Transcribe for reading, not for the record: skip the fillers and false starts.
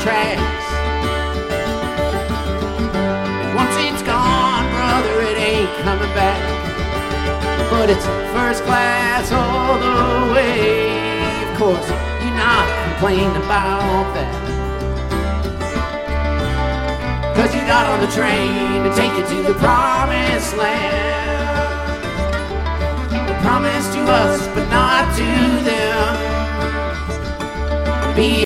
tracks. And once it's gone, brother, it ain't coming back. But it's first class all the way. Of course, you're not complaining about that, 'cause you got on the train to take you to the promised land. Promised to us, but not to them. Be